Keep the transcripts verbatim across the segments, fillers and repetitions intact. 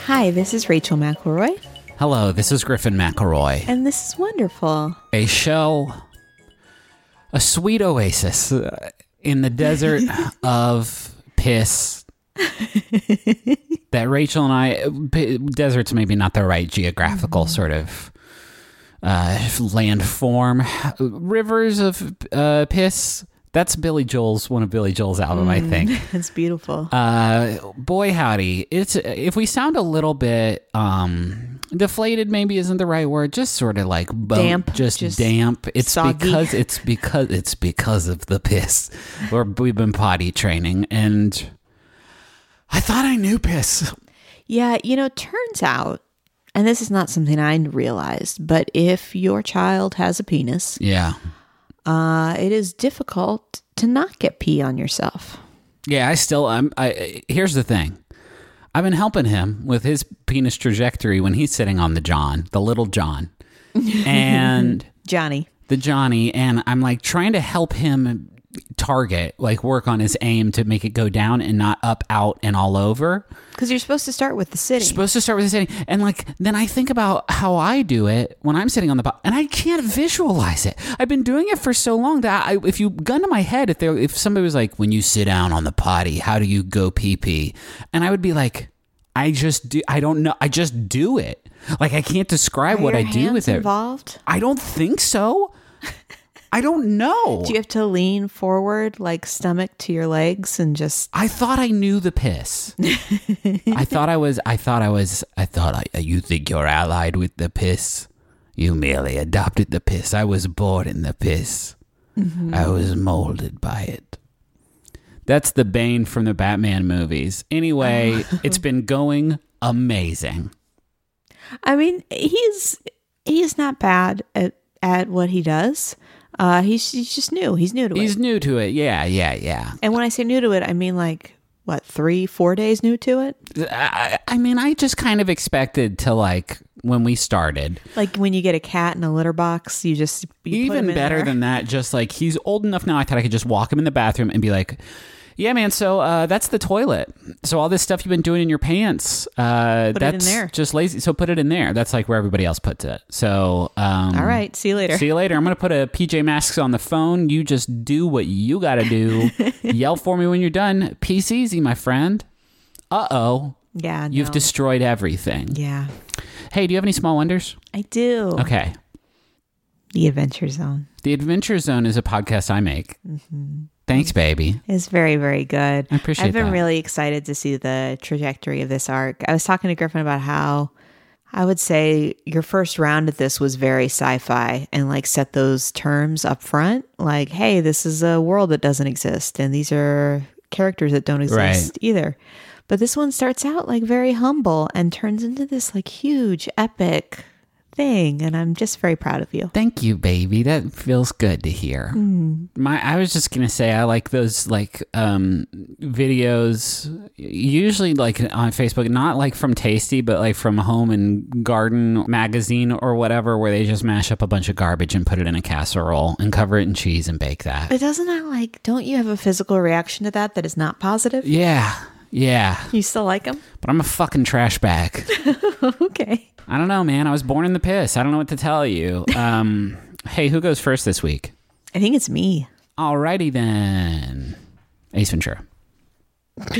Hi, this is Rachel McElroy. Hello, this is Griffin McElroy. And this is wonderful. A show, a sweet oasis uh, in the desert of piss that Rachel and I, p- desert's maybe not the right geographical mm-hmm. sort of uh, landform. Rivers of uh, piss. That's Billy Joel's, one of Billy Joel's album, mm, I think. It's beautiful. Uh, boy, howdy. It's, if we sound a little bit um, deflated, maybe isn't the right word. Just sort of like bo- damp. Just, just damp. It's soggy. because it's because it's because of the piss. We're, we've been potty training, and I thought I knew piss. Yeah, you know, turns out, and this is not something I realized, but if your child has a penis, yeah. Uh, it is difficult to not get pee on yourself. Yeah, I still, I'm, I, here's the thing. I've been helping him with his penis trajectory when he's sitting on the John, the little John. And Johnny. The Johnny. And I'm like trying to help him target, like work on his aim to make it go down and not up, out, and all over. Because you're supposed to start with the sitting. You're supposed to start with the sitting. And like, then I think about how I do it when I'm sitting on the bottom, and I can't visualize it. I've been doing it for so long that I, if you gun to my head, if there, if somebody was like, when you sit down on the potty, how do you go pee pee? And I would be like, I just do, I don't know. I just do it. Like, I can't describe Are what your I do with hands it. Involved? I don't think so. I don't know. Do you have to lean forward, like stomach to your legs, and just? I thought I knew the piss. I thought I was. I thought I was. I thought I, you think you're allied with the piss. You merely adopted the piss. I was born in the piss. Mm-hmm. I was molded by it. That's the Bane from the Batman movies. Anyway, it's been going amazing. I mean, he's he's not bad at at what he does. Uh, he's, he's just new. He's new to he's it. He's new to it. Yeah, yeah, yeah. And when I say new to it, I mean like, what, three, four days new to it? I, I mean, I just kind of expected to like, when we started. Like when you get a cat in a litter box, you just you Even put him in better there. than that, just like, he's old enough now, I thought I could just walk him in the bathroom and be like, yeah, man, so uh, that's the toilet. So all this stuff you've been doing in your pants, uh, put that's it in there. Just lazy. So put it in there. That's like where everybody else puts it. So, um, all right, see you later. See you later. I'm going to put a P J Masks on the phone. You just do what you got to do. Yell for me when you're done. Peace easy, my friend. Uh-oh. Yeah, no. You've destroyed everything. Yeah. Hey, do you have any small wonders? I do. Okay. The Adventure Zone. The Adventure Zone is a podcast I make. Mm-hmm. Thanks, baby. It's very, very good. I appreciate I've been that. really excited to see the trajectory of this arc. I was talking to Griffin about how I would say your first round at this was very sci-fi and like set those terms up front. Like, hey, this is a world that doesn't exist and these are characters that don't exist right. either. But this one starts out like very humble and turns into this like huge epic thing, and I'm just very proud of you. Thank you, baby. That feels good to hear. Mm. My, I was just gonna say I like those like um, videos, usually like on Facebook, not like from Tasty, but like from Home and Garden magazine or whatever, where they just mash up a bunch of garbage and put it in a casserole and cover it in cheese and bake that. But doesn't that like? Don't you have a physical reaction to that that is not positive? Yeah, yeah. You still like them? But I'm a fucking trash bag. Okay. I don't know, man. I was born in the piss. I don't know what to tell you. Um, hey, who goes first this week? I think it's me. Alrighty then. Ace Ventura. Are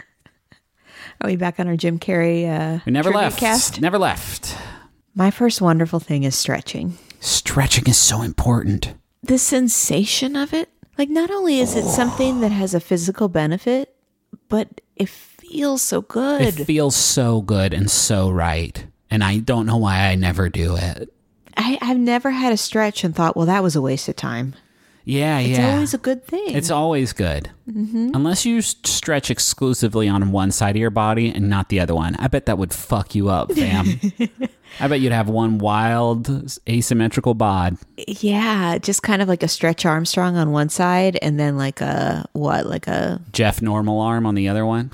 we back on our Jim Carrey uh, we never left. Cast? Never left. My first wonderful thing is stretching. Stretching is so important. The sensation of it. Like, not only is it something that has a physical benefit, but it feels so good. It feels so good and so right. And I don't know why I never do it. I, I've never had a stretch and thought, well, that was a waste of time. Yeah, it's yeah. It's always a good thing. It's always good. Mm-hmm. Unless you stretch exclusively on one side of your body and not the other one. I bet that would fuck you up, fam. I bet you'd have one wild asymmetrical bod. Yeah, just kind of like a Stretch Armstrong on one side and then like a, what, like a... Jeff Normal Arm on the other one.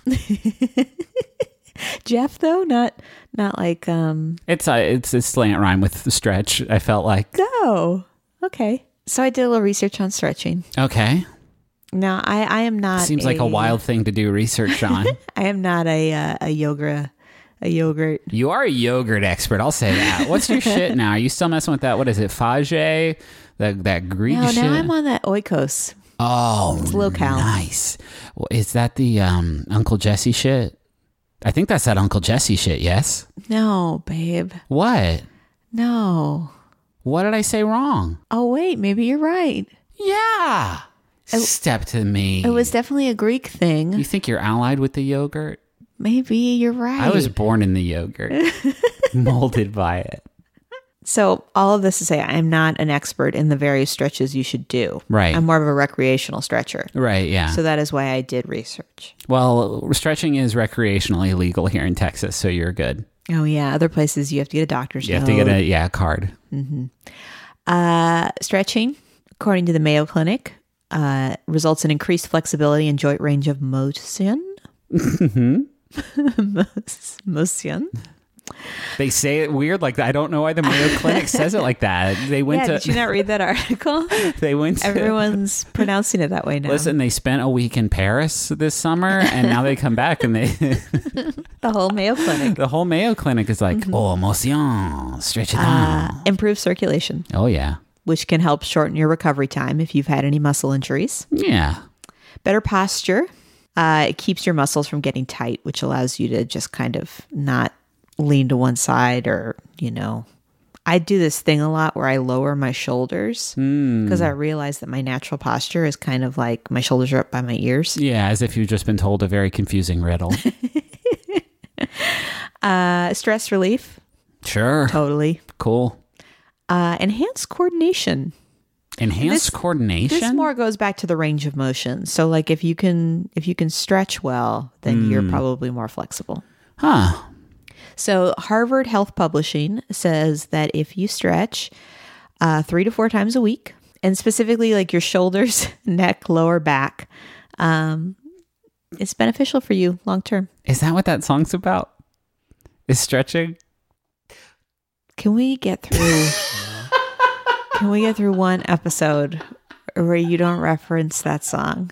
Jeff, though? Not not like... um. It's a, it's a slant rhyme with the stretch, I felt like. Oh, okay. So I did a little research on stretching. Okay. Now, I, I am not Seems a, like a wild thing to do research on. I am not a uh, a yoga a yogurt. You are a yogurt expert. I'll say that. What's your shit now? Are you still messing with that? What is it? Fage? That, that Greek No, shit? now I'm on that Oikos. Oh, It's low cal. nice. Well, is that the um, Uncle Jesse shit? I think that's that Uncle Jesse shit, yes? No, babe. What? No. What did I say wrong? Oh, wait. Maybe you're right. Yeah. Step to me. It was definitely a Greek thing. You think you're allied with the yogurt? Maybe you're right. I was born in the yogurt, molded by it. So all of this to say, I'm not an expert in the various stretches you should do. Right. I'm more of a recreational stretcher. Right, yeah. So that is why I did research. Well, stretching is recreationally legal here in Texas, so you're good. Oh, yeah. Other places you have to get a doctor's You note. have to get a yeah card. Uh, stretching, according to the Mayo Clinic, uh, results in increased flexibility and joint range of motion. Motion. They say it weird like that. I don't know why the Mayo Clinic says it like that. They went Yeah, to did you not read that article? they went to Everyone's pronouncing it that way now. Listen, they spent a week in Paris this summer, and now they come back, and they The whole Mayo Clinic. the whole Mayo Clinic is like, oh, emotion, stretch it out. Uh, improve circulation, Oh yeah, which can help shorten your recovery time if you've had any muscle injuries. yeah. Better posture. Uh, it keeps your muscles from getting tight, which allows you to just kind of not lean to one side or, you know. I do this thing a lot where I lower my shoulders because I realize that my natural posture is kind of like my shoulders are up by my ears. Yeah, as if you've just been told a very confusing riddle. Uh, stress relief. Sure. Totally. Cool. Uh, enhanced coordination. Enhanced This- coordination? This more goes back to the range of motion. So like if you can if you can stretch well, then you're probably more flexible. Huh. So Harvard Health Publishing says that if you stretch uh, three to four times a week, and specifically like your shoulders, neck, lower back, um, it's beneficial for you long term. Is that what that song's about? Is stretching? Can we get through? Can we get through one episode where you don't reference that song?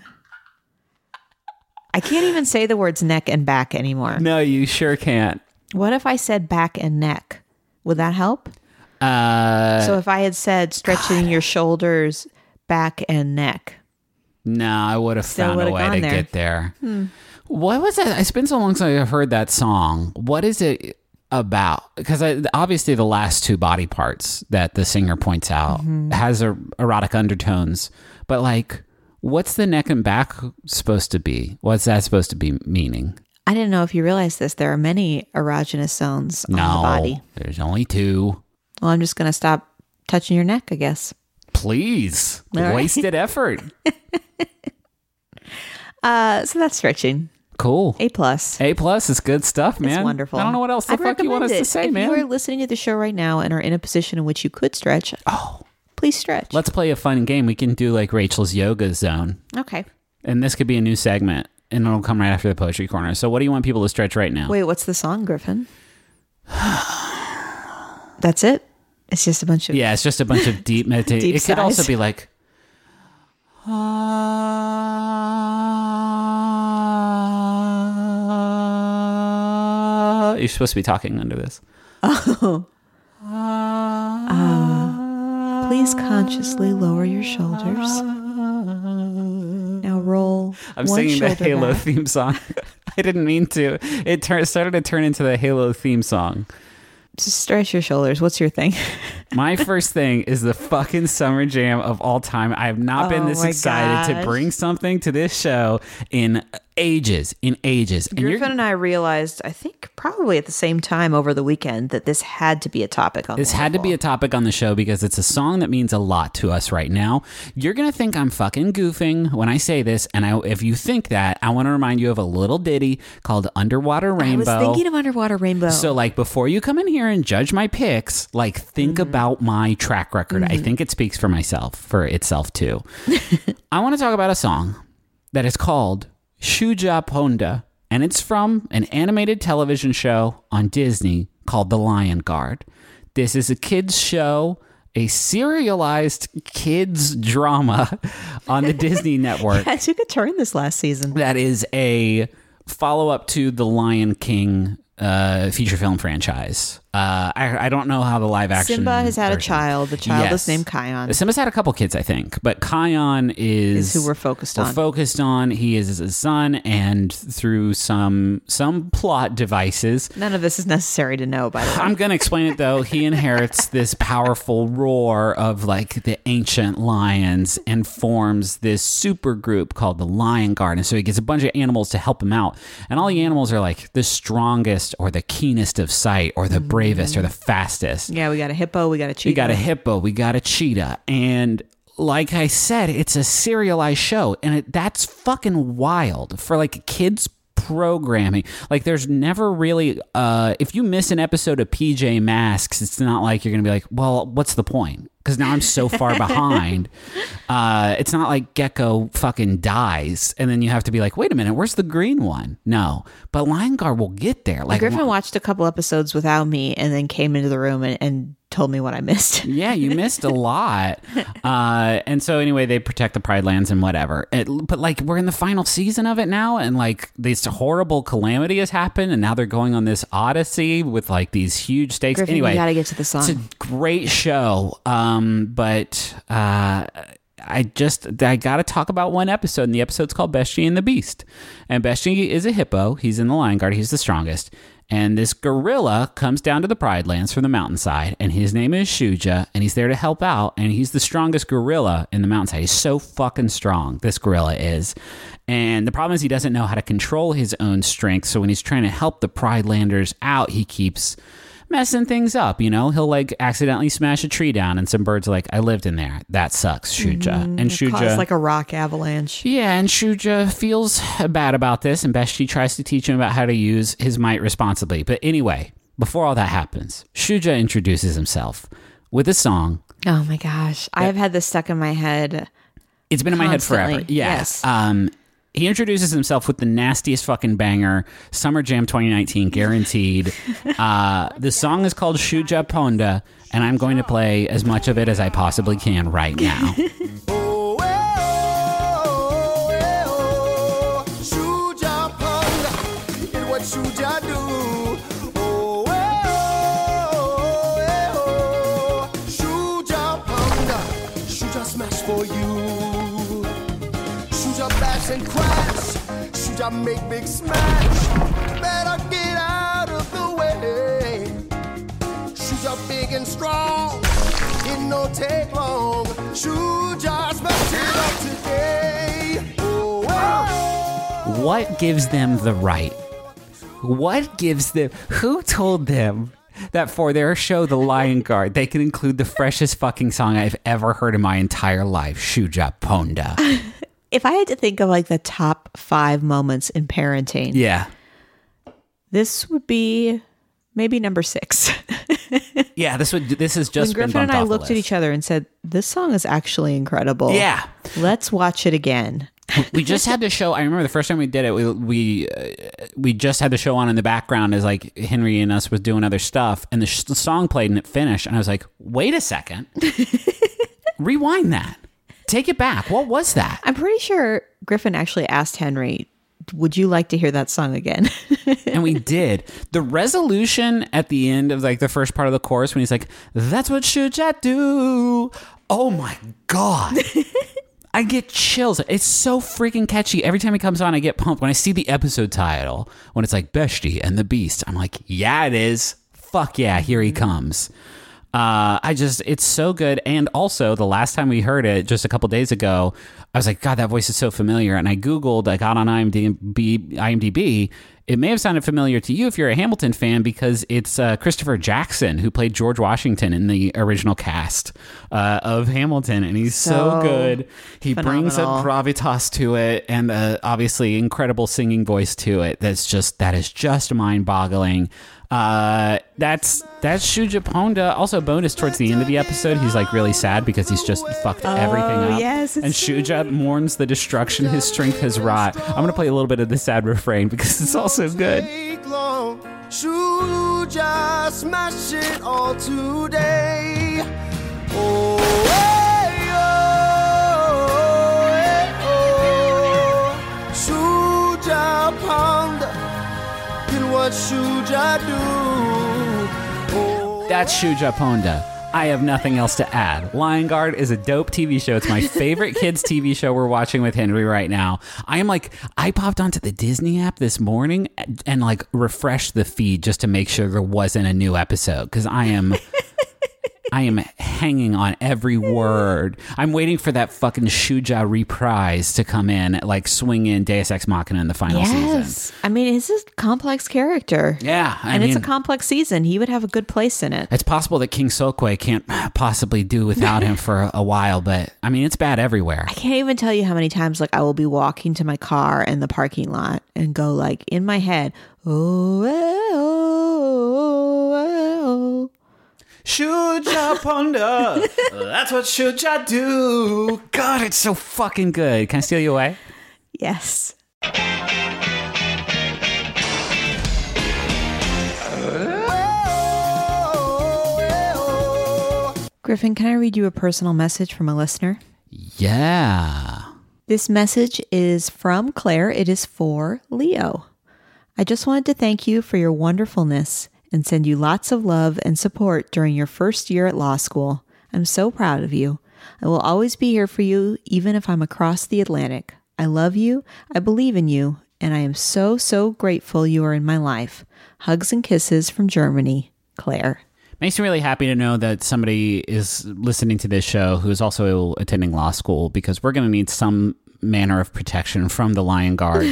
I can't even say the words neck and back anymore. No, you sure can't. What if I said back and neck? Would that help? Uh, So if I had said stretching your shoulders, back and neck. no, I would have Still found a would've way gone to there. get there. What was that? It's been so long since I've heard that song. What is it about? Because obviously the last two body parts that the singer points out has er- erotic undertones, but like, what's the neck and back supposed to be? What's that supposed to be meaning? I didn't know if you realized this. There are many erogenous zones No, on the body. there's only two. Well, I'm just going to stop touching your neck, I guess. Please, All right. wasted effort. Uh, so that's stretching. Cool. A plus. A plus is good stuff, man. It's wonderful. I don't know what else the I'd fuck you want us recommend to it. say, if man. If you are listening to the show right now and are in a position in which you could stretch, Oh, please stretch. let's play a fun game. We can do like Rachel's yoga zone, Okay. and this could be a new segment, and it'll come right after the poetry corner. So, what do you want people to stretch right now? Wait, what's the song, Griffin? That's it? It's just a bunch of... Yeah, it's just a bunch of deep meditation. Deep It could also sighs. be like. You're supposed to be talking under this. Oh. Uh, please consciously lower your shoulders. Now roll I'm one singing the shoulder Halo back. theme song. I didn't mean to. It tur- started to turn into the Halo theme song. Just stretch your shoulders. What's your thing? My first thing is the fucking summer jam of all time. I have not been Oh this my excited to gosh. bring something to this show in ages, in ages. And you're, Griffin and I realized, I think probably at the same time over the weekend, that this had to be a topic on this had to be a topic on the show because it's a song that means a lot to us right now. You're going to think I'm fucking goofing when I say this. And I, if you think that, I want to remind you of a little ditty called Underwater Rainbow. I was thinking of Underwater Rainbow. So, like, before you come in here and judge my picks, like, think Mm-hmm. about my track record. I think it speaks for myself, for itself, too. I want to talk about a song that is called Shuja Ponda, and it's from an animated television show on Disney called The Lion Guard. This is a kids' show, a serialized kids' drama on the Disney network. I took a turn this last season. That is a follow-up to the Lion King uh, feature film franchise. Uh, I, I don't know how the live action Simba has had version. a child. The child Yes. is named Kion. Simba's had a couple kids, I think, but Kion is, Is who we're focused we're on. focused on. He is his son, and through some some plot devices, None of this is necessary to know, by the way. I'm gonna explain it though. He inherits this powerful roar of like the ancient lions and forms this super group called the Lion Guard. And so he gets a bunch of animals to help him out, and all the animals are like the strongest or the keenest of sight or the bravest or the fastest. Yeah, we got a hippo, we got a cheetah. We got a hippo, we got a cheetah, and like I said, it's a serialized show, and it, that's fucking wild for like kids programming. Like there's never really uh if you miss an episode of P J Masks, it's not like you're gonna be like, well, what's the point? Because now I'm so far behind. Uh it's not like Gecko fucking dies and then you have to be like, wait a minute, where's the green one? No, but Lion Guard will get there. Like Griffin watched a couple episodes without me and then came into the room and, and told me what I missed. Yeah, you missed a lot. Uh, and so anyway, they protect the Pride Lands and whatever. It, but like we're in the final season of it now, and like this horrible calamity has happened, and now they're going on this odyssey with like these huge stakes. Griffin, anyway, you got to get to the song. it's a great show. Um, but uh, I just I got to talk about one episode, and the episode's called Beshte and the Beast. And Beshte is a hippo. He's in the Lion Guard. He's the strongest. And this gorilla comes down to the Pride Lands from the mountainside, and his name is Shuja, and he's there to help out, and he's the strongest gorilla in the mountainside. He's so fucking strong, this gorilla is. And the problem is he doesn't know how to control his own strength, so when he's trying to help the Pride Landers out, he keeps messing things up, you know? He'll, like, accidentally smash a tree down, and some birds are like, I lived in there. That sucks, Shuja. Mm, and it Shuja... caused like a rock avalanche. Yeah, and Shuja feels bad about this, and Beshte tries to teach him about how to use his might responsibly. But anyway, before all that happens, Shuja introduces himself with a song. Oh my gosh. I've had this stuck in my head. It's been in my head Constantly, forever. Yeah. yes. Um, he introduces himself with the nastiest fucking banger, Summer Jam twenty nineteen, guaranteed. uh, the song is called Shuja Ponda, and I'm going to play as much of it as I possibly can right now. And crash, should I make big smash? Better get out of the way. Shoot up big and strong, it no take long. Shoot just smash it up today. Oh, oh. What gives them the right? What gives them? Who told them that for their show, The Lion Guard, they can include the freshest fucking song I've ever heard in my entire life, Shuja Ponda? If I had to think of like the top five moments in parenting, Yeah. this would be maybe number six. Yeah, this would this has just When Griffin been and bumped I off the looked at list. each other and said, this song is actually incredible. Yeah. Let's watch it again. We just had the show. I remember the first time we did it, we we, uh, we just had the show on in the background as like Henry and us was doing other stuff, and the, sh- the song played and it finished, and I was like, wait a second. Rewind that. Take it back. What was that? I'm pretty sure Griffin actually asked Henry, would you like to hear that song again? And we did. The resolution at the end of like the first part of the chorus when he's like, that's what Shuja do. Oh my God. I get chills. It's so freaking catchy. Every time it comes on, I get pumped. When I see the episode title, when it's like Beshte and the Beast, I'm like, yeah, it is. Fuck yeah, here he comes. Uh, I just, it's so good. And also, the last time we heard it, just a couple days ago, I was like, God, that voice is so familiar. And I Googled, I got on IMDb, IMDb. It may have sounded familiar to you if you're a Hamilton fan, because it's uh, Christopher Jackson who played George Washington in the original cast uh, of Hamilton. And he's so, So good. He brings a phenomenal. gravitas to it, and uh, obviously incredible singing voice to it. That's just, that is just mind boggling. Uh, that's that's Shuja Ponda. Also, bonus towards the end of the episode, he's like really sad because he's just fucked everything up. yes, it's and so Shuja mourns the destruction his strength has wrought. I'm gonna play a little bit of the sad refrain because it's also good. Take long. Shoot just smash it all today. Oh, hey, oh, hey, oh. Shoot just pound. what Shuja do. Oh. That's Shuja Ponda. I have nothing else to add. Lion Guard is a dope T V show. It's my favorite kids T V show we're watching with Henry right now. I am like, I popped onto the Disney app this morning and, and like refreshed the feed just to make sure there wasn't a new episode because I am... I am hanging on every word. I'm waiting for that fucking Shuja reprise to come in, like swing in Deus Ex Machina in the final yes. season. I mean, he's a complex character. Yeah. I and mean, it's a complex season. He would have a good place in it. it's possible that King Sokwe can't possibly do without him for a while, but I mean, it's bad everywhere. I can't even tell you how many times like I will be walking to my car in the parking lot and go like in my head, oh, oh, oh, oh. Shuja Ponda. That's what Shuja do. God, it's so fucking good. Can I steal you away? Yes. Griffin, can I read you a personal message from a listener? Yeah. This message is from Claire. It is for Leo. I just wanted to thank you for your wonderfulness and send you lots of love and support during your first year at law school. I'm so proud of you. I will always be here for you, even if I'm across the Atlantic. I love you, I believe in you, and I am so, so grateful you are in my life. Hugs and kisses from Germany, Claire. Makes me really happy to know that somebody is listening to this show who is also attending law school because we're going to need some manner of protection from the Lion Guard.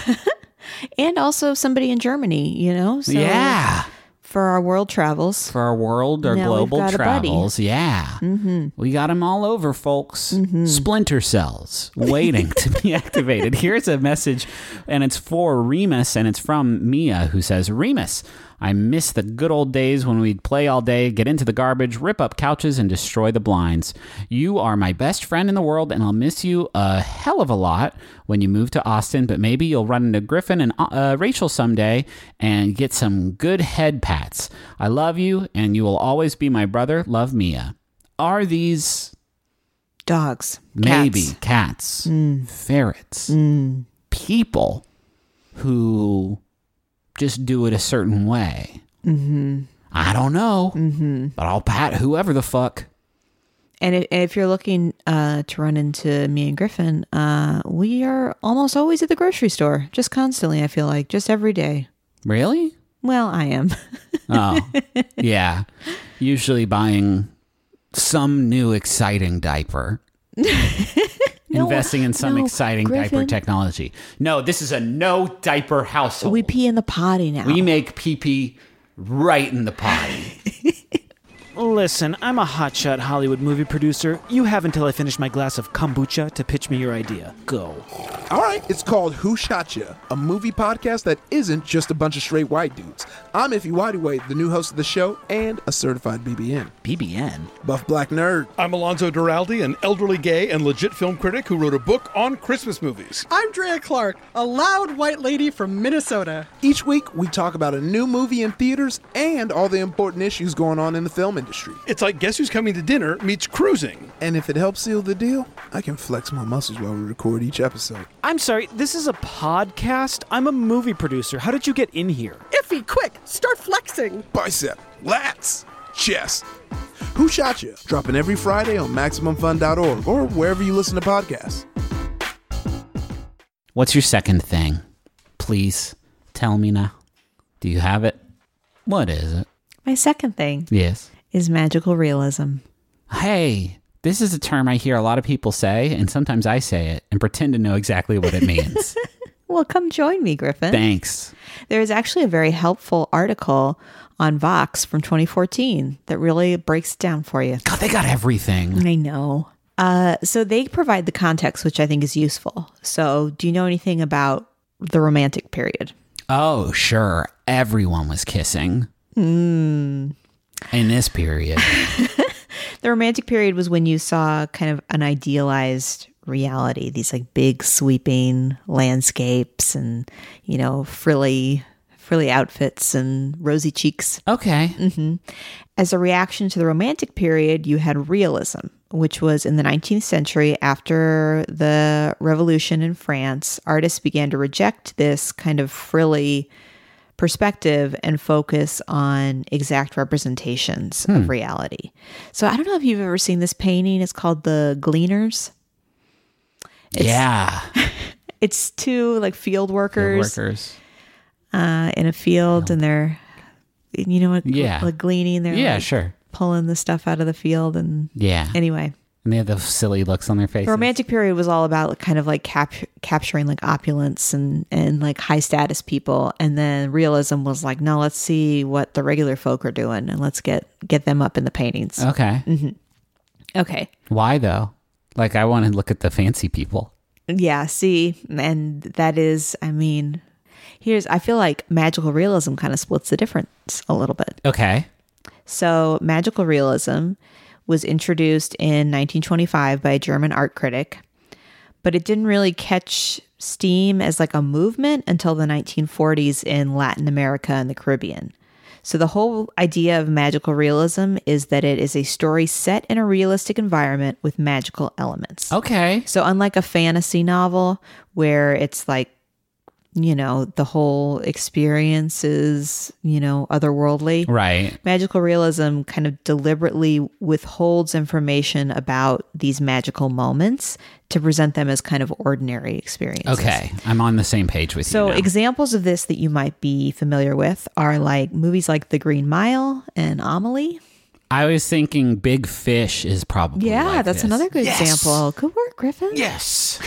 And also somebody in Germany, you know? So yeah. For our world travels. For our world or Now we've global got a buddy. travels. Yeah. Mm-hmm. We got them all over, folks. Mm-hmm. Splinter cells waiting to be activated. Here's a message, and it's for Remus, and it's from Mia, who says, Remus, I miss the good old days when we'd play all day, get into the garbage, rip up couches, and destroy the blinds. You are my best friend in the world, and I'll miss you a hell of a lot when you move to Austin, but maybe you'll run into Griffin and uh, Rachel someday and get some good head pats. I love you, and you will always be my brother. Love, Mia. Are these... Dogs. Maybe Cats. cats, Mm. ferrets, Mm. people who just do it a certain way. Mm-hmm. I don't know, Mm-hmm. but I'll pat whoever the fuck. And if, if you're looking uh, to run into me and Griffin, uh, we are almost always at the grocery store. Just constantly, I feel like. Just every day. Really? Well, I am. Oh, yeah. Usually buying some new exciting diaper. No, Investing in some no, exciting diaper Griffin. technology. No, this is a no diaper household. We pee in the potty now. We make pee pee right in the potty. Listen, I'm a hotshot Hollywood movie producer. You have until I finish my glass of kombucha to pitch me your idea. Go. All right, it's called Who Shot Ya, a movie podcast that isn't just a bunch of straight white dudes. I'm Iffy Wadiway, the new host of the show and a certified B B N. B B N? Buff Black Nerd. I'm Alonzo Duralde, an elderly gay and legit film critic who wrote a book on Christmas movies. I'm Drea Clark, a loud white lady from Minnesota. Each week, we talk about a new movie in theaters and all the important issues going on in the film industry. It's like Guess Who's Coming to Dinner meets cruising. And if it helps seal the deal, I can flex my muscles while we record each episode. I'm sorry, this is a podcast? I'm a movie producer. How did you get in here? Iffy, quick, start flexing. Bicep, lats, chest. Who Shot Ya? Dropping every Friday on Maximum Fun dot org or wherever you listen to podcasts. What's your second thing? Please tell me now. Do you have it? What is it? My second thing Yes. is magical realism. Hey, this is a term I hear a lot of people say, and sometimes I say it and pretend to know exactly what it means. Well, come join me, Griffin. Thanks. There is actually a very helpful article on Vox from twenty fourteen that really breaks it down for you. God, they got everything. I know. Uh, so they provide the context, which I think is useful. So do you know anything about the Romantic period? Oh, sure. Everyone was kissing. Mm. In this period. The Romantic period was when you saw kind of an idealized reality, these like big sweeping landscapes and, you know, frilly, frilly outfits and rosy cheeks. Okay. Mm-hmm. As a reaction to the Romantic period, you had realism, which was in the nineteenth century after the revolution in France. Artists began to reject this kind of frilly perspective and focus on exact representations Hmm. of reality. So I don't know if you've ever seen this painting. It's called The Gleaners. It's, yeah. It's two like field Field workers, workers. uh, in a field, and they're, you know what, Yeah. like gleaning. They're Yeah, like sure. pulling the stuff out of the field, and Yeah. anyway. And they have those silly looks on their faces. The Romantic period was all about like, kind of like cap- capturing like opulence and, and like high status people. And then realism was like, no, let's see what the regular folk are doing and let's get, get them up in the paintings. Okay. Okay. Why though? Like, I want to look at the fancy people. Yeah. See, and that is, I mean, here's, I feel like magical realism kind of splits the difference a little bit. Okay. So magical realism was introduced in nineteen twenty-five by a German art critic, but it didn't really catch steam as like a movement until the nineteen forties in Latin America and the Caribbean. So the whole idea of magical realism is that it is a story set in a realistic environment with magical elements. Okay. So unlike a fantasy novel where it's like, you know, the whole experience is, you know, otherworldly. Right. Magical realism kind of deliberately withholds information about these magical moments to present them as kind of ordinary experiences. Okay. I'm on the same page with So you now. examples of this that you might be familiar with are like movies like The Green Mile and Amelie. I was thinking Big Fish is probably Yeah, like that's this. another good Yes. example. Good work, Griffin. Yes.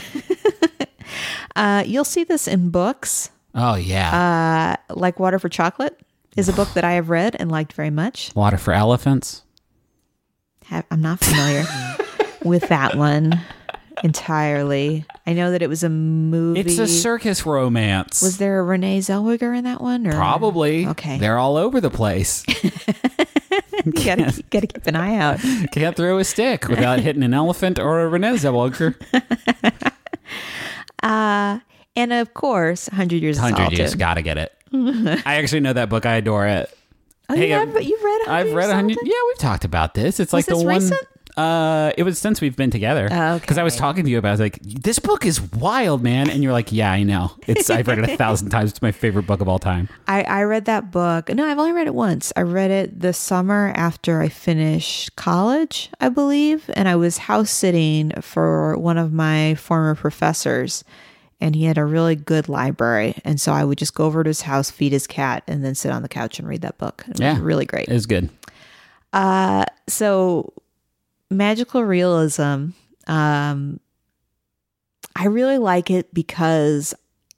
Uh, you'll see this in books. Oh, yeah. Uh, like Water for Chocolate is a book that I have read and liked very much. Water for Elephants. Have, I'm not familiar with that one entirely. I know that it was a movie. It's a circus romance. Was there a Renee Zellweger in that one? Or? Probably. Okay. They're all over the place. you gotta, gotta keep an eye out. Can't throw a stick without hitting an elephant or a Renee Zellweger. Uh, and of course, one hundred Years of one hundred Solitude. Years, gotta get it. I actually know that book. I adore it. Oh, Hey, you I've- have, you've read one hundred I've Years read of one hundred. Solitude? Yeah, we've talked about this. It's like Was the this one. recent? Uh, it was since we've been together. Oh, Because I was okay. talking to you about. it. I was like, "This book is wild, man," and you're like, "Yeah, I know. It's. I've read it a thousand times. It's my favorite book of all time." I, I read that book. No, I've only read it once. I read it the summer after I finished college, I believe. And I was house sitting for one of my former professors. And he had a really good library. And so I would just go over to his house, feed his cat, and then sit on the couch and read that book. It Yeah, was really great. It was good. Uh, so magical realism, um, I really like it because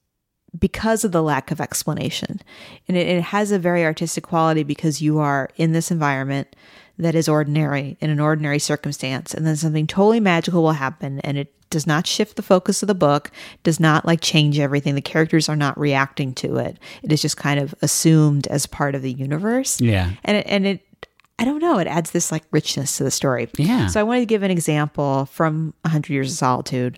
because of the lack of explanation, and it, it has a very artistic quality because you are in this environment that is ordinary in an ordinary circumstance, and then something totally magical will happen, and it does not shift the focus of the book, does not like change everything. The characters are not reacting to it. It is just kind of assumed as part of the universe. Yeah. And it, and it, I don't know, it adds this like richness to the story. Yeah. So I wanted to give an example from one hundred Years of Solitude.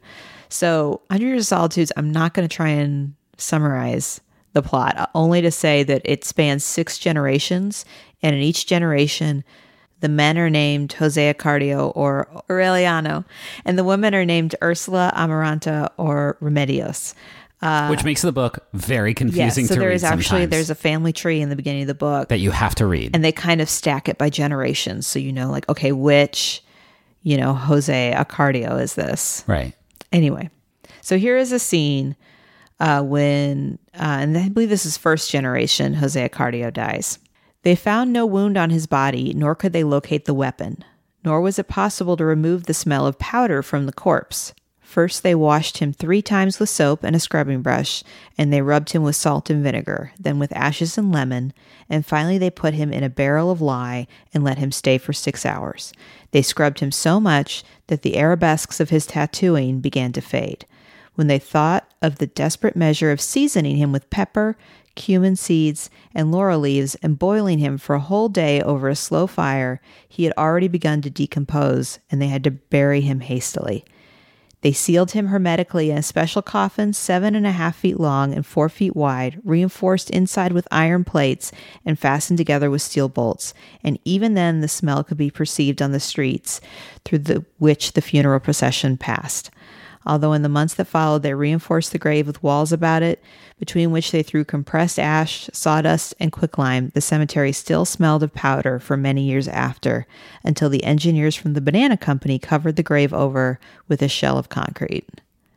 So one hundred Years of Solitude, I'm not going to try and summarize the plot, only to say that it spans six generations. And in each generation, the men are named Jose Acardio or Aureliano, and the women are named Ursula, Amaranta, or Remedios. Which makes the book very Yes, confusing so to there read is actually, sometimes. there's a family tree in the beginning of the book. that you have to read. And they kind of stack it by generations. So you know, like, okay, which, you know, Jose Acardio is this? Right. Anyway, so here is a scene uh, when, uh, and I believe this is first generation, Jose Acardio dies. They found no wound on his body, nor could they locate the weapon, nor was it possible to remove the smell of powder from the corpse. First, they washed him three times with soap and a scrubbing brush, and they rubbed him with salt and vinegar, then with ashes and lemon, and finally they put him in a barrel of lye and let him stay for six hours. They scrubbed him so much that the arabesques of his tattooing began to fade. When they thought of the desperate measure of seasoning him with pepper, cumin seeds, and laurel leaves and boiling him for a whole day over a slow fire, he had already begun to decompose, and they had to bury him hastily. They sealed him hermetically in a special coffin seven and a half feet long and four feet wide, reinforced inside with iron plates and fastened together with steel bolts. And even then the smell could be perceived on the streets through the which the funeral procession passed. Although in the months that followed, they reinforced the grave with walls about it, between which they threw compressed ash, sawdust, and quicklime, the cemetery still smelled of powder for many years after, until the engineers from the Banana Company covered the grave over with a shell of concrete.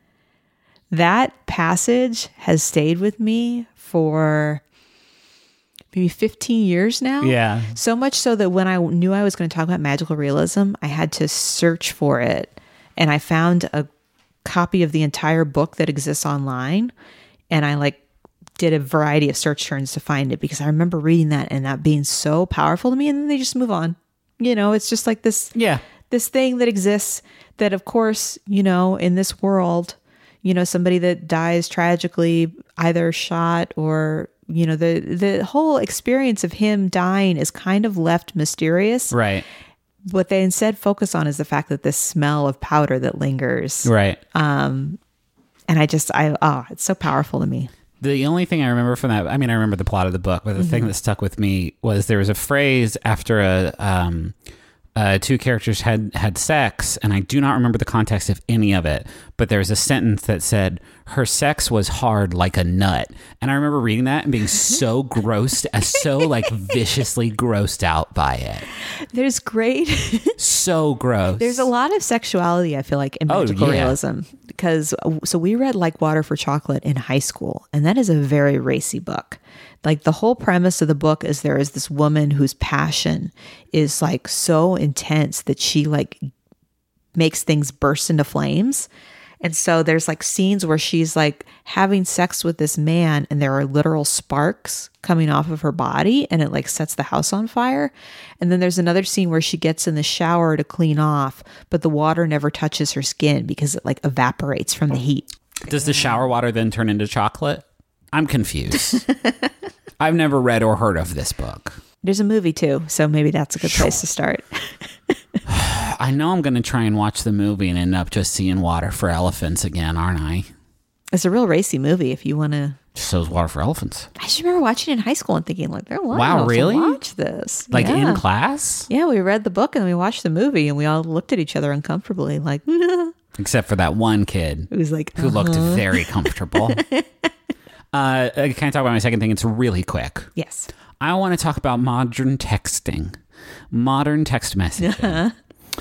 That passage has stayed with me for maybe fifteen years now. Yeah. So much so that when I knew I was going to talk about magical realism, I had to search for it. And I found a copy of the entire book that exists online. And I like did a variety of search terms to find it because I remember reading that and that being so powerful to me. And then they just move on. You know, it's just like this, Yeah. this thing that exists that, of course, you know, in this world, you know, somebody that dies tragically, either shot or, you know, the, the whole experience of him dying is kind of left mysterious. Right. What they instead focus on is the fact that this smell of powder that lingers. Right. And I just, I, oh, it's so powerful to me. The only thing I remember from that, I mean, I remember the plot of the book, but the Mm-hmm. thing that stuck with me was there was a phrase after a, um, uh, two characters had, had sex, and I do not remember the context of any of it, but there was a sentence that said, her sex was hard like a nut. And I remember reading that and being so grossed, uh, so like viciously grossed out by it. There's great, So gross. there's a lot of sexuality, I feel like, in Oh, magical yeah. realism. Because, so we read Like Water for Chocolate in high school, and that is a very racy book. Like the whole premise of the book is there is this woman whose passion is like so intense that she like makes things burst into flames. And so there's like scenes where she's like having sex with this man and there are literal sparks coming off of her body and it like sets the house on fire. And then there's another scene where she gets in the shower to clean off, but the water never touches her skin because it like evaporates from the heat. Does the shower water then turn into chocolate? I'm confused. I've never read or heard of this book. There's a movie too, so maybe that's a good place to start. I know I'm going to try and watch the movie and end up just seeing Water for Elephants again, aren't I? It's a real racy movie if you want to. So is Water for Elephants. I just remember watching it in high school and thinking like, they're allowed Wow, to really? watch this. Like Yeah. in class? Yeah, we read the book and we watched the movie and we all looked at each other uncomfortably like, it Except for that one kid was like, who looked uh-huh. very comfortable. uh, can I talk about my second thing? It's really quick. Yes. I want to talk about modern texting, modern text messaging.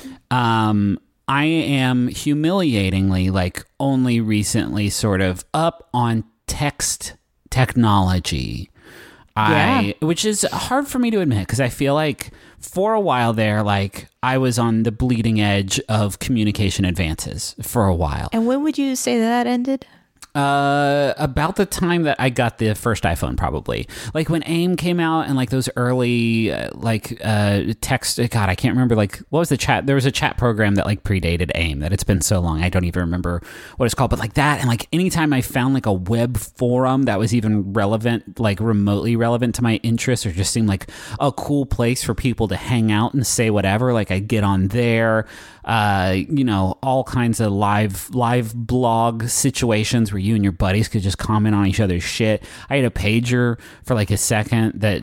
um, I am humiliatingly, like, only recently sort of up on text technology. I, which is hard for me to admit because I feel like for a while there, like I was on the bleeding edge of communication advances for a while. And when would you say that ended? Uh, about the time that I got the first iPhone, probably like when AIM came out and like those early uh, like uh text. God, I can't remember like what was the chat. There was a chat program that like predated AIM. That it's been so long, I don't even remember what it's called. But like that, and like anytime I found like a web forum that was even relevant, like remotely relevant to my interests, or just seemed like a cool place for people to hang out and say whatever, like I'd get on there. Uh, you know, all kinds of live live blog situations where you and your buddies could just comment on each other's shit. I had a pager for like a second that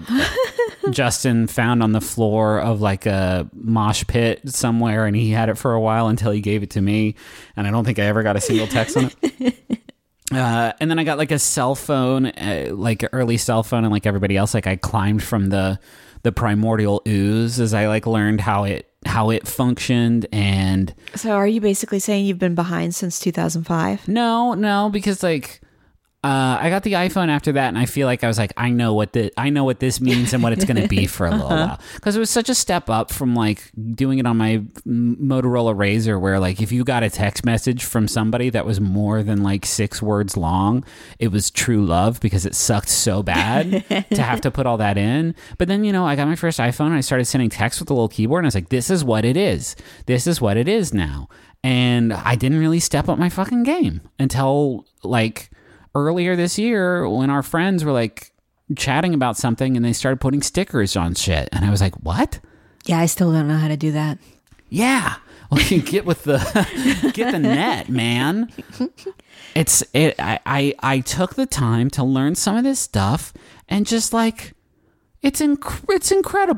Justin found on the floor of like a mosh pit somewhere, and he had it for a while until he gave it to me, and I don't think I ever got a single text on it. Uh, and then I got like a cell phone, uh, like an early cell phone, and like everybody else, like I climbed from the the primordial ooze as I like learned how it how it functioned. And So are you basically saying you've been behind since two thousand five? no, no, because like uh, I got the iPhone after that, and I feel like I was like, I know what the I know what this means and what it's going to be for a little while, because it was such a step up from like doing it on my Motorola Razr, where like if you got a text message from somebody that was more than like six words long, it was true love because it sucked so bad to have to put all that in. But then, you know, I got my first iPhone and I started sending text with a little keyboard, and I was like, this is what it is. This is what it is now. And I didn't really step up my fucking game until like earlier this year when our friends were like chatting about something and they started putting stickers on shit. And I was like, what? Yeah, I still don't know how to do that. Yeah. Well, you get with the, get the net, man. It's, it, I, I, I took the time to learn some of this stuff, and just like, it's, inc- it's incredible.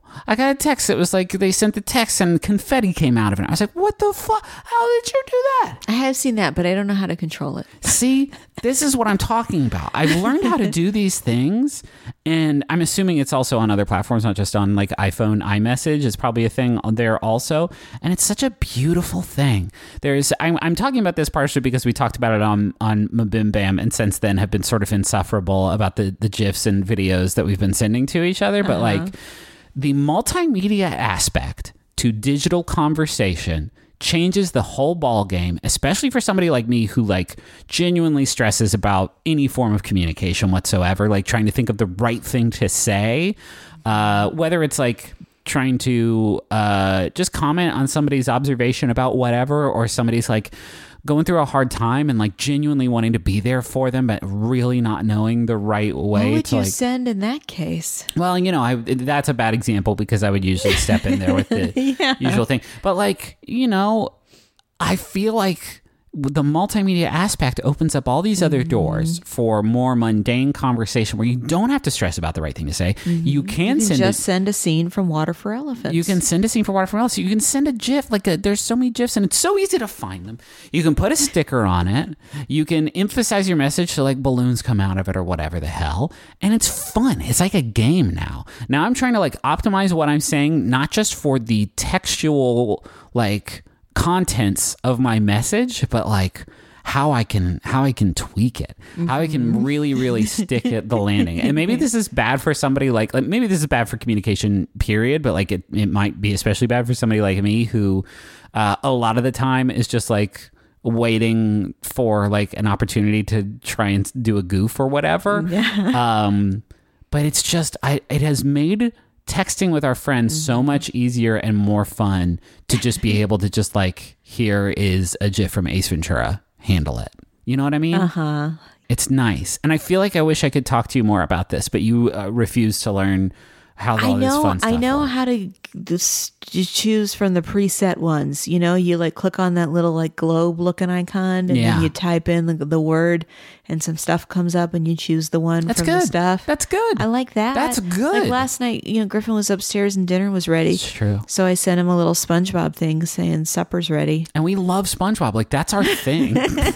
I got a text that was like, they sent the text and confetti came out of it. I was like, what the fuck? How did you do that? I have seen that, but I don't know how to control it. See, this is what I'm talking about. I've learned how to do these things, and I'm assuming it's also on other platforms, not just on like iPhone iMessage. It's probably a thing there also, and it's such a beautiful thing. There's, I'm, I'm talking about this partially because we talked about it on on Mabim Bam, and since then have been sort of insufferable about the the GIFs and videos that we've been sending to each other. But uh-huh. like the multimedia aspect to digital conversation changes the whole ball game, especially for somebody like me who like genuinely stresses about any form of communication whatsoever, like trying to think of the right thing to say, uh, whether it's like trying to uh, just comment on somebody's observation about whatever, or somebody's like going through a hard time and like genuinely wanting to be there for them, but really not knowing the right way. What would to you like, send in that case? Well, you know, I that's a bad example because I would usually step in there with the yeah. usual thing. But like, you know, I feel like the multimedia aspect opens up all these other mm-hmm. doors for more mundane conversation where you don't have to stress about the right thing to say. Mm-hmm. You can, you can send just a, send a scene from Water for Elephants. You can send a scene from Water for Elephants. You can send a GIF. Like a, there's so many GIFs, and it's so easy to find them. You can put a sticker on it. You can emphasize your message so like balloons come out of it or whatever the hell, and it's fun. It's like a game now. Now I'm trying to like optimize what I'm saying, not just for the textual like contents of my message, but like how I can how I can tweak it, mm-hmm. how I can really really stick at the landing. And maybe this is bad for somebody like, like maybe this is bad for communication period, but like it, it might be especially bad for somebody like me who uh, a lot of the time is just like waiting for like an opportunity to try and do a goof or whatever. Yeah. Um, but it's just I it has made texting with our friends mm-hmm. so much easier and more fun to just be able to just like, here is a GIF from Ace Ventura, handle it. You know what I mean? Uh-huh. It's nice. And I feel like I wish I could talk to you more about this, but you uh, refuse to learn how all I know, this fun stuff I know works. how to this, choose from the preset ones. You know, you like click on that little like globe looking icon and yeah. then you type in the, the word and some stuff comes up and you choose the one That's from good. the stuff. That's good. I like that. That's good. Like last night, you know, Griffin was upstairs and dinner was ready. It's true. So I sent him a little SpongeBob thing saying supper's ready. And we love SpongeBob. Like that's our thing.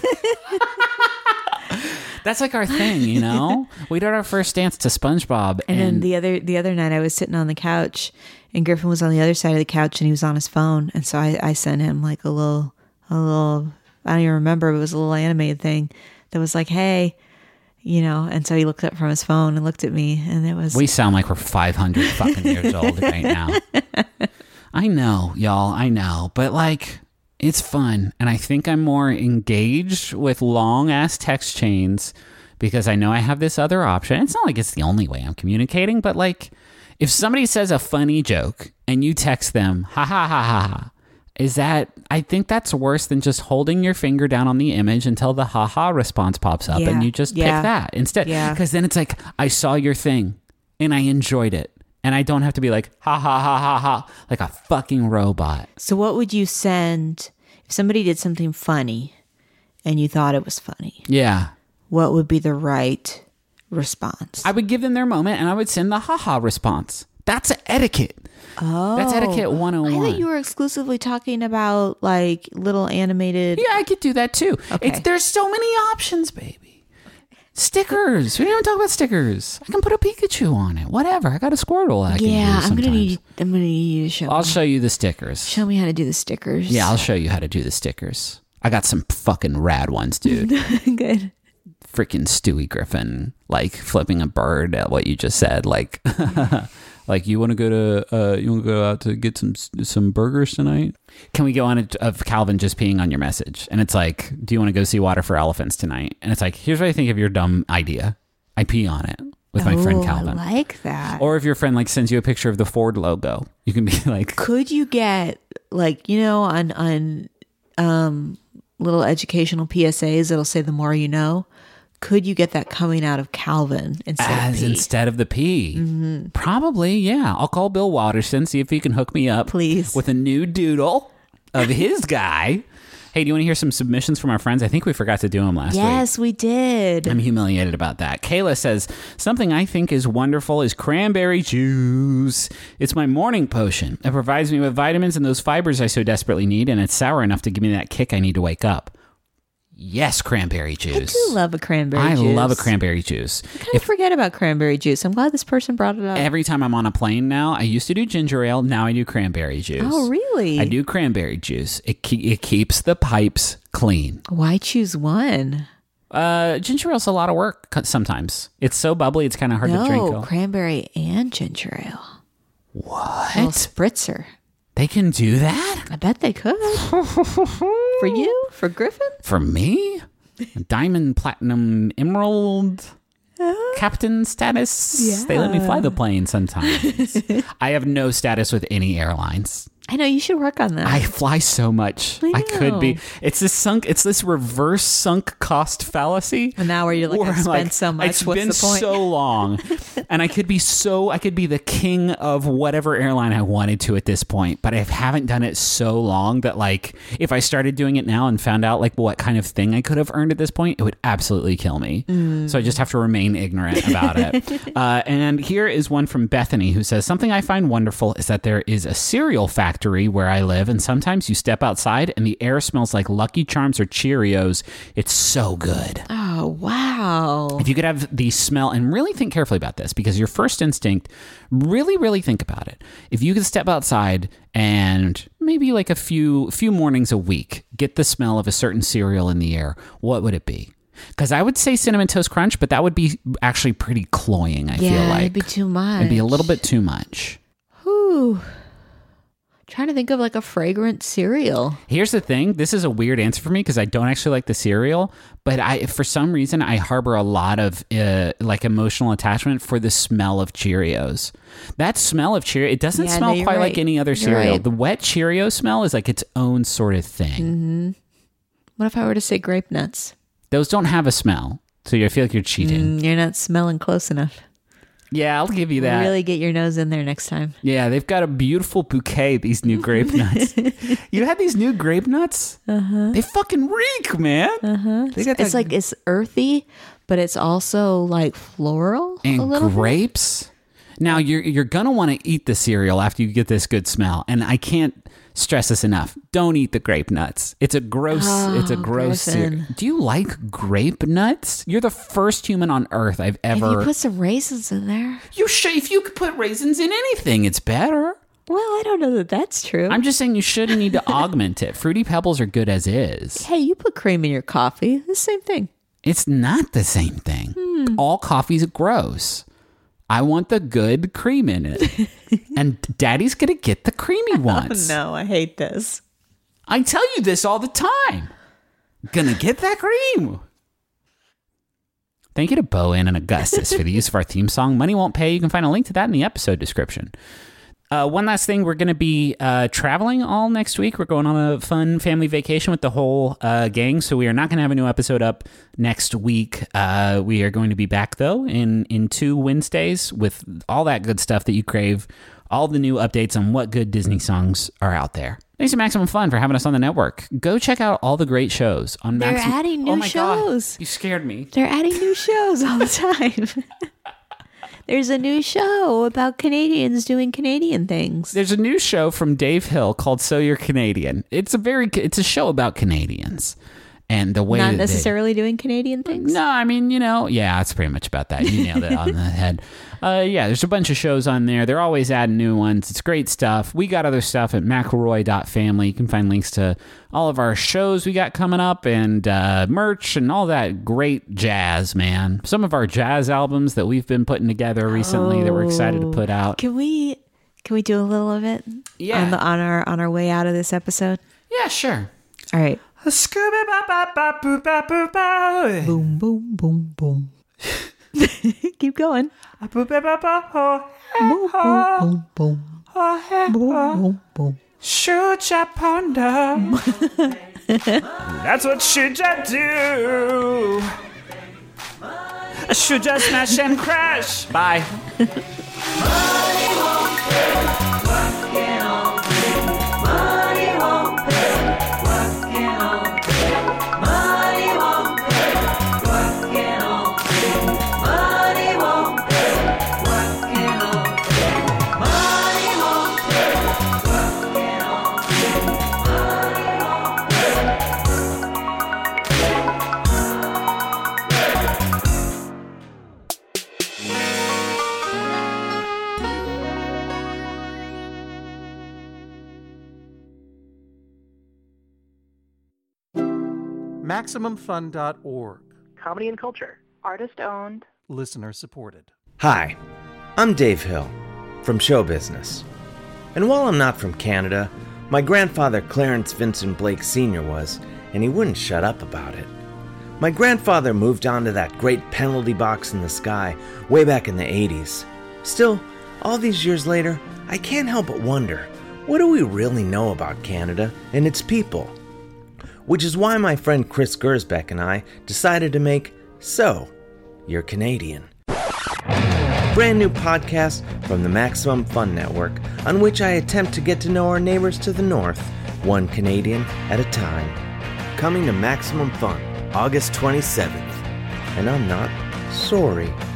That's like our thing, you know? We did our first dance to SpongeBob. And, and then the other the other night I was sitting on the couch and Griffin was on the other side of the couch and he was on his phone. And so I, I sent him like a little, a little, I don't even remember, it was a little animated thing that was like, hey, you know, and so he looked up from his phone and looked at me and it was. We sound like we're five hundred fucking years old right now. I know, y'all, I know. But like, it's fun, and I think I'm more engaged with long-ass text chains because I know I have this other option. It's not like it's the only way I'm communicating, but like, if somebody says a funny joke and you text them, ha ha ha ha ha, is that, I think that's worse than just holding your finger down on the image until the ha ha response pops up yeah. and you just yeah. pick that instead. Yeah. Because then it's like, I saw your thing and I enjoyed it. And I don't have to be like, ha ha ha ha ha, like a fucking robot. So what would you send if somebody did something funny and you thought it was funny? Yeah. What would be the right response? I would give them their moment and I would send the ha ha response. That's etiquette. Oh. That's etiquette one oh one. I thought you were exclusively talking about like little animated. Yeah, I could do that too. Okay. It's, there's so many options, baby. Stickers. We didn't even talk about stickers. I can put a Pikachu on it. Whatever. I got a Squirtle. I can yeah, use I'm gonna sometimes. need. I'm gonna need you to show. I'll me. show you the stickers. Show me how to do the stickers. Yeah, I'll show you how to do the stickers. I got some fucking rad ones, dude. Good. Freaking Stewie Griffin, like flipping a bird at what you just said. Like, like you want to go to, uh, you want to go out to get some some burgers tonight? Can we go on a, of Calvin just peeing on your message? And it's like, do you want to go see Water for Elephants tonight? And it's like, here's what I think of your dumb idea. I pee on it with my oh, friend Calvin. I like that. Or if your friend like sends you a picture of the Ford logo, you can be like, could you get like, you know, on on um little educational P S As it'll say the more you know? Could you get that coming out of Calvin instead as of pee? instead of the pee? Mm-hmm. Probably, yeah. I'll call Bill Watterson, see if he can hook me up Please. with a new doodle of his guy. Hey, do you want to hear some submissions from our friends? I think we forgot to do them last week. Yes, we did. I'm humiliated about that. Kayla says, something I think is wonderful is cranberry juice. It's my morning potion. It provides me with vitamins and those fibers I so desperately need, and it's sour enough to give me that kick I need to wake up. Yes, cranberry juice. I do love a cranberry I juice. love a cranberry juice. I kind of forget about cranberry juice. I'm glad this person brought it up. Every time I'm on a plane now, I used to do ginger ale. Now I do cranberry juice. Oh, really? I do cranberry juice. It ke- it keeps the pipes clean. Why choose one? Uh, ginger ale's a lot of work c- sometimes. It's so bubbly, it's kind of hard no, to drink. No, cranberry and ginger ale. What? A little spritzer. They can do that? I bet they could. For you? For Griffin? For me? Diamond, platinum, emerald, captain status. Yeah. They let me fly the plane sometimes. I have no status with any airlines. I know, you should work on that. I fly so much. I I, could be. know. It's this sunk. It's this reverse sunk cost fallacy. And now where you're like, where I've I'm spent like, so much, It's what's been the point? so long, and I could be so. I could be the king of whatever airline I wanted to at this point, but I haven't done it so long that like if I started doing it now and found out like what kind of thing I could have earned at this point, it would absolutely kill me. Mm. So I just have to remain ignorant about it. uh, and here is one from Bethany who says, something I find wonderful is that there is a cereal factory where I live, and sometimes you step outside and the air smells like Lucky Charms or Cheerios. It's so good. Oh, wow. If you could have the smell, and really think carefully about this, because your first instinct, really, really think about it. If you could step outside and maybe like a few few mornings a week, get the smell of a certain cereal in the air, what would it be? Because I would say Cinnamon Toast Crunch, but that would be actually pretty cloying, I yeah, feel like. it'd be too much. It'd be a little bit too much. Whew. Trying to think of like a fragrant cereal. Here's the thing. This is a weird answer for me because I don't actually like the cereal, but I, for some reason, I harbor a lot of uh, like emotional attachment for the smell of Cheerios. That smell of Cheerios, it doesn't Yeah, smell no, you're quite right. like any other You're cereal. right. The wet Cheerio smell is like its own sort of thing. Mm-hmm. What if I were to say grape nuts? Those don't have a smell, so I feel like you're cheating. Mm, you're not smelling close enough. Yeah, I'll give you that. Really get your nose in there next time. Yeah, they've got a beautiful bouquet, these new grape nuts. You had these new grape nuts? Uh-huh. They fucking reek, man. Uh-huh. They got It's that- like, it's earthy, but it's also like floral a and little bit. grapes. Now you're you're gonna want to eat the cereal after you get this good smell, and I can't stress this enough. Don't eat the grape nuts. It's a gross. Oh, it's a gross cereal. Griffin. Do you like grape nuts? You're the first human on earth I've If ever. you put some raisins in there. You should. If you could put raisins in anything, it's better. Well, I don't know that that's true. I'm just saying you shouldn't need to augment it. Fruity Pebbles are good as is. Hey, you put cream in your coffee. The same thing. It's not the same thing. Hmm. All coffee's gross. I want the good cream in it. And Daddy's going to get the creamy ones. Oh, no, I hate this. I tell you this all the time. Gonna get that cream. Thank you to Bowen and Augustus for the use of our theme song, Money Won't Pay. You can find a link to that in the episode description. Uh, one last thing, we're going to be uh, traveling all next week. We're going on a fun family vacation with the whole uh, gang, so we are not going to have a new episode up next week. Uh, we are going to be back, though, in, in two Wednesdays with all that good stuff that you crave, all the new updates on what good Disney songs are out there. Thanks to Maximum Fun for having us on the network. Go check out all the great shows on They're Maximum. adding new oh my shows. God, you scared me. They're adding new shows all the time. There's a new show about Canadians doing Canadian things. There's a new show from Dave Hill called So You're Canadian. It's a very it's a show about Canadians and the way Not that necessarily doing Canadian They, things. no, I mean, you know, yeah, it's pretty much about that. You nailed it on the head. Uh, yeah, there's a bunch of shows on there. They're always adding new ones. It's great stuff. We got other stuff at McElroy dot family. You can find links to all of our shows we got coming up and uh, merch and all that great jazz, man. Some of our jazz albums that we've been putting together recently that we're excited to put out. Can we can we do a little of it? Yeah. On the on our on our way out of this episode? Yeah, sure. All right. Scooby-ba-ba-ba-boo-ba-boo-ba. Boom boom boom boom. Keep going. Boom boom boom boom. Boom boom boom. Shuja ponder. That's what Shuja do. Shuja smash and crash. Bye. Money won't pay. Maximum Fun dot org. Comedy and culture. Artist owned. Listener supported. Hi, I'm Dave Hill from Show Business. And while I'm not from Canada, my grandfather Clarence Vincent Blake Senior was, and he wouldn't shut up about it. My grandfather moved on to that great penalty box in the sky way back in the eighties. Still, all these years later, I can't help but wonder, what do we really know about Canada and its people? Which is why my friend Chris Gersbeck and I decided to make So, You're Canadian. Brand new podcast from the Maximum Fun Network, on which I attempt to get to know our neighbors to the north, one Canadian at a time. Coming to Maximum Fun, August twenty-seventh. And I'm not sorry.